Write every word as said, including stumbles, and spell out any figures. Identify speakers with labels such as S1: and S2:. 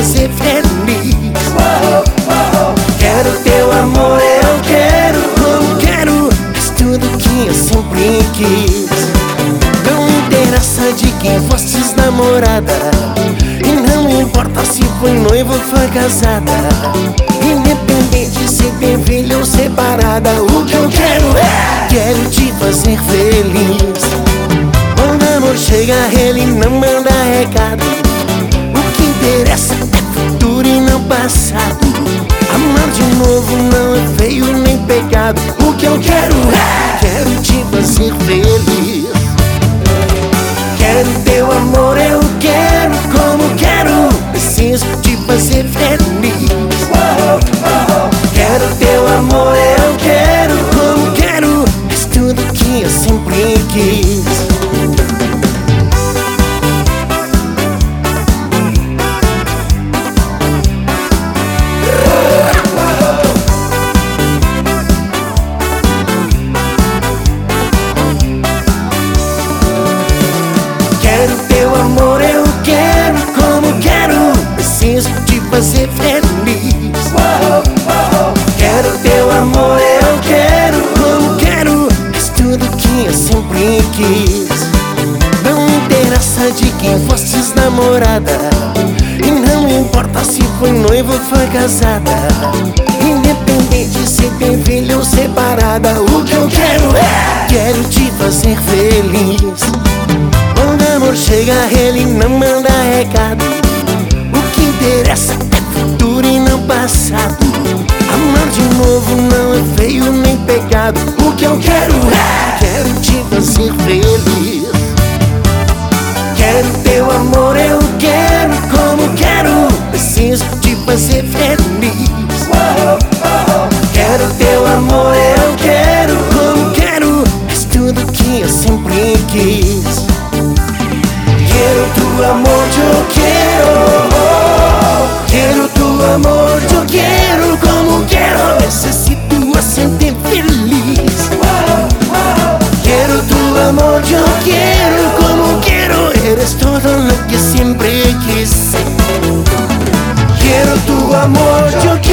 S1: fazer feliz. Quero teu amor, eu quero, como quero, és tudo que eu sempre quis. Não interessa de quem fostes namorada, e não importa se foi noiva ou foi casada, independente se tem filho ou separada. O que eu quero é, quero te fazer feliz. Quando o amor chega, ele não manda recado. O que interessa é futuro e não passado. Amar de novo não é feio nem pecado. O que eu quero é, quero te fazer feliz. Quero teu amor, eu quero, como quero, preciso te fazer feliz. Quero teu amor, eu quero, como quero, és tudo que eu sempre quis. Quero teu amor, eu quero, como quero, preciso te fazer feliz. Quero teu amor, eu quero, como quero, és tudo que eu sempre quis. Não interessa de quem fostes namorada, e não importa se foi noiva ou foi casada, independente se tem filho ou separada. O que eu quero é, quero te fazer feliz. Quando o amor chega, ele não manda recado. O que interessa é futuro e não passado. Amar de novo não é feio nem pecado. O que eu quero é, quero te fazer feliz. Quero teu amor, eu quero, como quero, preciso te fazer feliz. Quero teu amor, eu quero, como quero, és tudo que eu sempre quis. Quiero tu amor, yo quiero. Quiero tu amor, yo quiero, como quiero, necesito hacerte feliz. Quiero tu amor, yo quiero, como quiero, eres todo lo que siempre quise. Quiero tu amor, yo quiero.